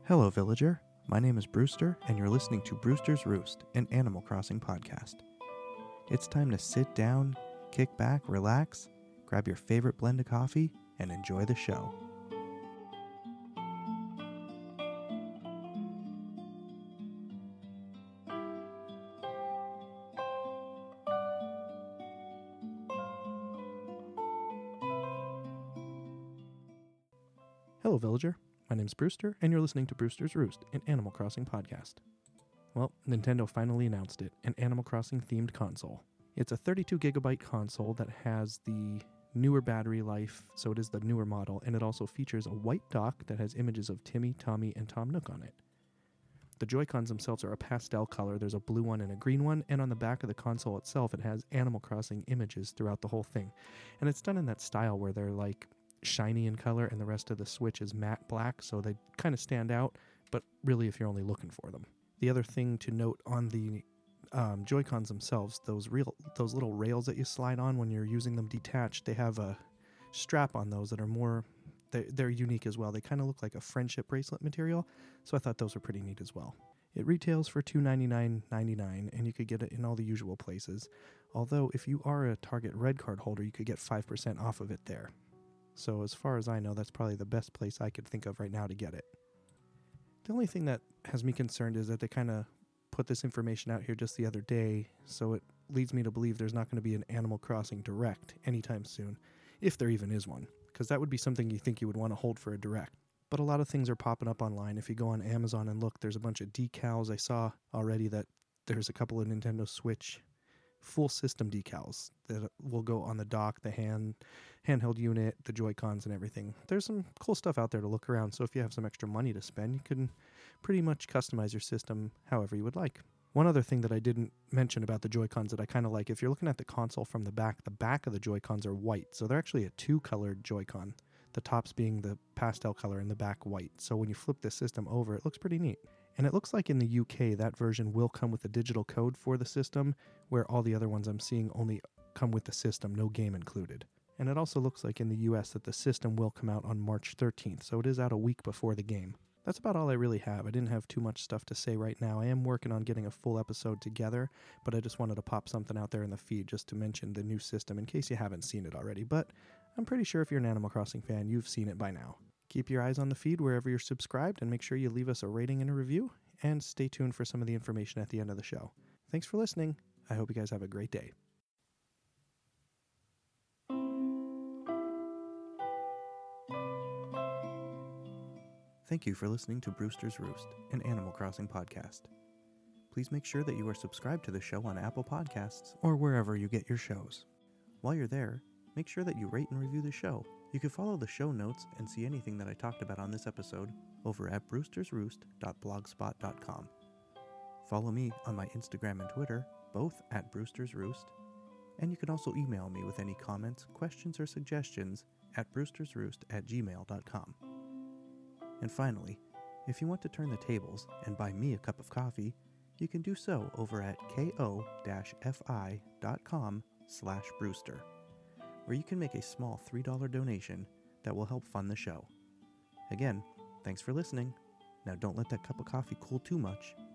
Hello, villager. My name is Brewster, and you're listening to Brewster's Roost, an Animal Crossing podcast. It's time to sit down, kick back, relax, grab your favorite blend of coffee, and enjoy the show. Hello, villager. My name's Brewster, and you're listening to Brewster's Roost, an Animal Crossing podcast. Well, Nintendo finally announced it, an Animal Crossing themed console. It's a 32 gigabyte console that has the newer battery life, so it is the newer model, and it also features a white dock that has images of Timmy, Tommy, and Tom Nook on it. The Joy-Cons themselves are a pastel color. There's a blue one and a green one, and on the back of the console itself, it has Animal Crossing images throughout the whole thing. And it's done in that style where they're like shiny in color and the rest of the Switch is matte black, so they kind of stand out, but really if you're only looking for them. The other thing to note on the Joy-Cons themselves, those little rails that you slide on when you're using them detached, they have a strap on those that are more, they're unique as well. They kind of look like a friendship bracelet material, so I thought those were pretty neat as well. It retails for $299.99, and you could get it in all the usual places, although if you are a Target Red Card holder, you could get 5% off of it there. So as far as I know, that's probably the best place I could think of right now to get it. The only thing that has me concerned is that they kind of put this information out here just the other day, so it leads me to believe there's not going to be an Animal Crossing Direct anytime soon, if there even is one, because that would be something you think you would want to hold for a Direct. But a lot of things are popping up online. If you go on Amazon and look, there's a bunch of decals. I saw already that there's a couple of Nintendo Switch full system decals that will go on the dock, the handheld unit, the Joy-Cons and everything. There's some cool stuff out there to look around, so if you have some extra money to spend, you can pretty much customize your system however you would like. One other thing that I didn't mention about the Joy-Cons that I kind of like, if you're looking at the console from the back of the Joy-Cons are white, so they're actually a two-colored Joy-Con, the tops being the pastel color and the back white. So when you flip the system over, it looks pretty neat. And it looks like in the UK, that version will come with a digital code for the system, where all the other ones I'm seeing only come with the system, no game included. And it also looks like in the US that the system will come out on March 13th, so it is out a week before the game. That's about all I really have. I didn't have too much stuff to say right now. I am working on getting a full episode together, but I just wanted to pop something out there in the feed just to mention the new system in case you haven't seen it already. But I'm pretty sure if you're an Animal Crossing fan, you've seen it by now. Keep your eyes on the feed wherever you're subscribed and make sure you leave us a rating and a review, and stay tuned for some of the information at the end of the show. Thanks for listening. I hope you guys have a great day. Thank you for listening to Brewster's Roost, an Animal Crossing podcast. Please make sure that you are subscribed to the show on Apple Podcasts or wherever you get your shows. While you're there, make sure that you rate and review the show. You can follow the show notes and see anything that I talked about on this episode over at brewstersroost.blogspot.com. Follow me on my Instagram and Twitter, both at Brewster's Roost, and you can also email me with any comments, questions, or suggestions at brewstersroost@gmail.com. And finally, if you want to turn the tables and buy me a cup of coffee, you can do so over at ko-fi.com/Brewster, where you can make a small $3 donation that will help fund the show. Again, thanks for listening. Now don't let that cup of coffee cool too much,